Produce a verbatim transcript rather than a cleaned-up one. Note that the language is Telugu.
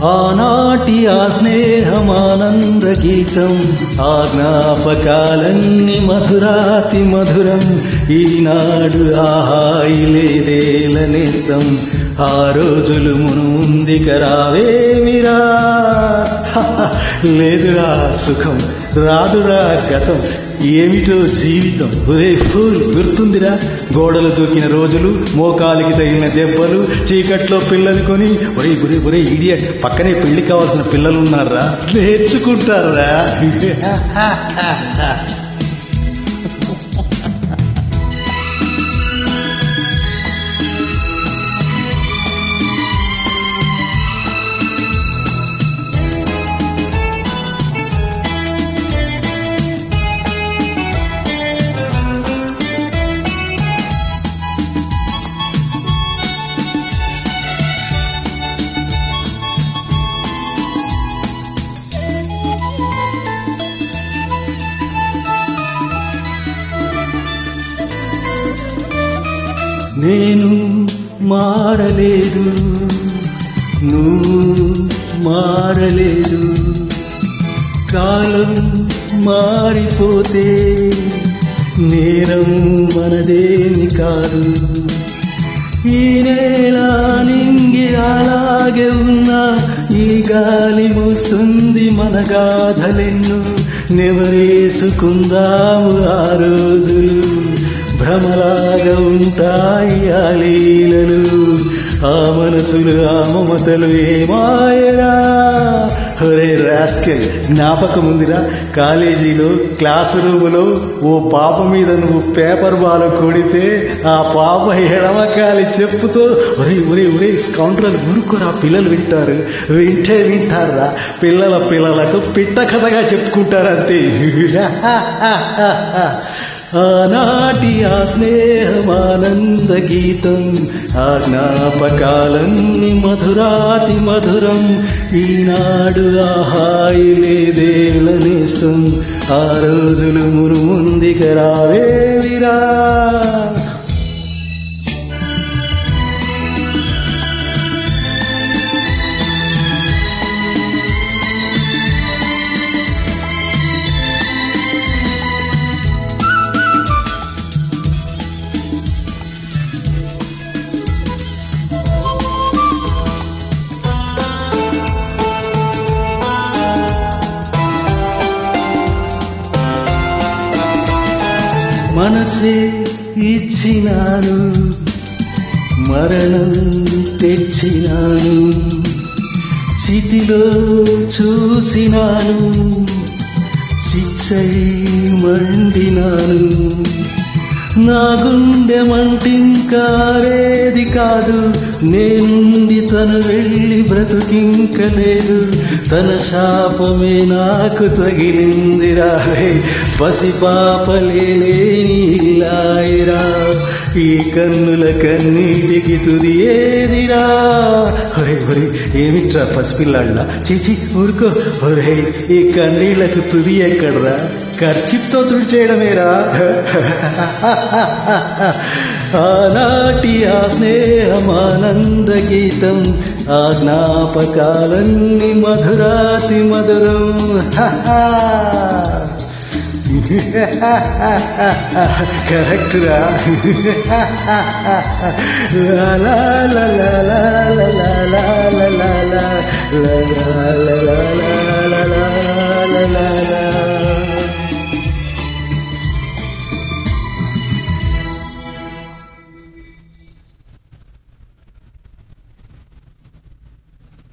ఆనాటి ఆ స్నేహమానంద గీతం, ఆ జ్ఞాపకాలన్నీ మధురాతి మధురం. ఈనాడు ఆహాయి లేదేలనేస్తం, ఆ రోజులు ముందుక రావేమిరా. లేదురా సుఖం, రాదురా గతం, ఏమిటో జీవితం. ఒరే ఫూల్, గుర్తుందిరా గోడలు దూకిన రోజులు, మోకాలికి తగిన దెబ్బలు, చీకట్లో పిల్లలు కొని. ఒరే ఒరే ఒరే ఇడియట్, పక్కనే పెళ్లి కావాల్సిన పిల్లలు ఉన్నారా, నేర్చుకుంటారా. నేను మారలేదు, నువ్వు మారలేదు. కాలం మారిపోతే నేరం మనదేమి కాదు. ఈ నేల నింగి అలాగే ఉన్నా, ఈ గాలి మోస్తుంది మన గాథలెన్ను. నెవరేసుకుందాము ఆ రోజులు, భ్రమలాగా ఉంటాయి ఆ లీలలు. ఆ మనసులు ఆ మమతలు ఏమాయరా. ఒరే రాస్కెల్, జ్ఞాపకం ఉందిరా కాలేజీలో క్లాస్ రూములో ఓ పాప మీద నువ్వు పేపర్ బాల్ కొడితే ఆ పాప ఎడమకాలి చెప్పుతో ఒరే ఒరే ఒరే స్కౌండ్రల్ ఊరుకోరా, పిల్లలు వింటారు. వింటే వింటారా, పిల్లల పిల్లలకు పిట్ట కథగా చెప్పుకుంటారంతే. ఆనాటి ఆ స్నేహమానంద గీతం, ఆ జ్ఞాపకాలన్నీ మధురాతి మధురం. ఈనాడు ఆహాయి లేదేలనేస్తం, ఆ రోజులు మును ముందుక రావేవిరా. మనసే ఇచ్చినాను, మరణం తెచ్చినాను. చితిలో చూసినాను, చిచ్చై మండినాను. నా గుండె మంటింకారేది కాదు, నేనుండి తను వెళ్ళి బ్రతుకింకలేదు. తన శాపమే నాకు తగిలిందిరా. పసిపాపలేని ఇల్లాయిరా, ఈ కన్నుల కన్నీటికి తుది ఏదిరా. ఒరే ఒరే ఏమిట్రా పసిపిల్లాళ్ళ, చీచి ఊరుకో. ఒరే ఈ కన్నీళ్లకు తుది ఎక్కడరా, ఖర్చుతో తుడిచేయడమేరా. ఆనాటి ఆ స్నేహమానంద గీతం, ఆ జ్ఞాపకాలన్నీ మధురాతి మధురం. కరెక్ట్ రా. లా లా లా లా లా లా లా లా లా లా లా లా లా.